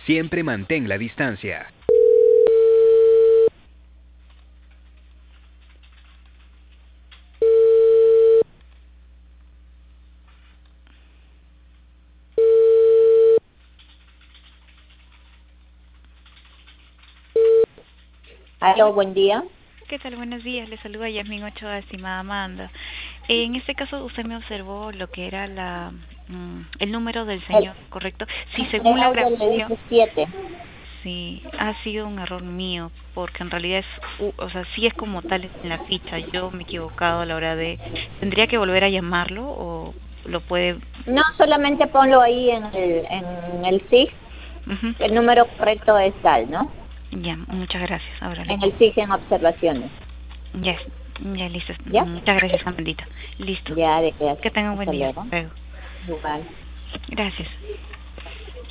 Siempre mantén la distancia. Aló, buen día. ¿Qué tal? Buenos días. Le saluda Yasmin Ochoa, estimada Amanda. En este caso usted me observó lo que era el número del El señor, ¿correcto? Sí, según la general del grabación, edificio 7. sí, ha sido un error mío, porque en realidad o sea, sí es como tal en la ficha. Yo me he equivocado a la hora de... ¿Tendría que volver a llamarlo o lo puede...? No, solamente ponlo ahí en el SIG. Ujú. El número correcto es tal, ¿no? Ya, muchas gracias. Ahora le En el pongo. SIG en observaciones. Ya, ya, listo. ¿Ya? Muchas gracias, Amandita. Listo. Ya, de qué. Que tenga un buen Hasta día. luego. Luego. Igual. Gracias.